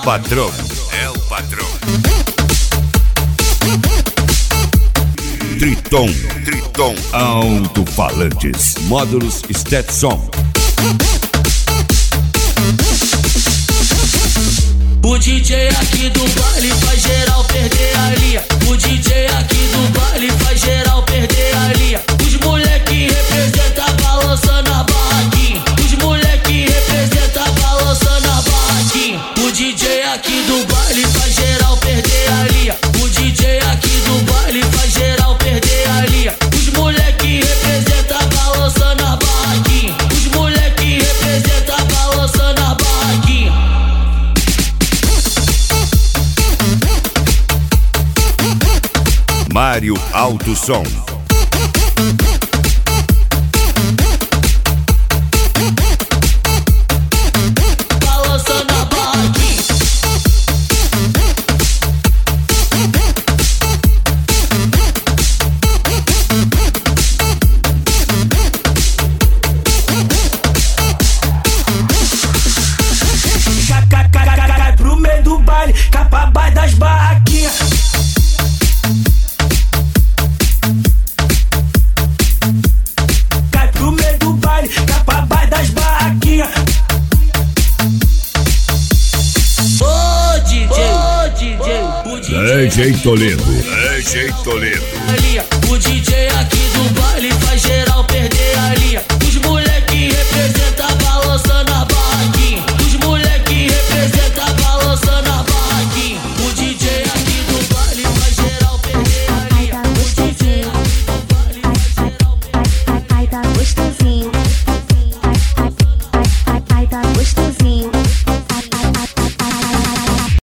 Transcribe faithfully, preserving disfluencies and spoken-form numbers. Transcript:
patrão, é o patrão. Triton, Triton, alto-falantes, módulos Stetson. O D J aqui do baile faz geral perder a linha. O D J aqui do baile faz geral perder a linha. Os moleque representa balançando a barraquinha. Os moleque representa balançando a barraquinha. O D J aqui do baile faz geral perder a linha. O D J aqui do baile faz geral perder a linha. Os moleque representa balançando a barraquinha. Os moleque representa balançando a barraquinha. Mário Alto Som. Balançando a barraquinha. Cai pro meio do baile, capa abaixo das barraquinhas. Cai pro meio do baile, capa abaixo das barraquinhas. Ô D J, ô D J, o D J Toledo, D J Toledo. O D J aqui do baile faz geral perder a linha. Os moleque representa balançando a barraquinha. Os moleque representa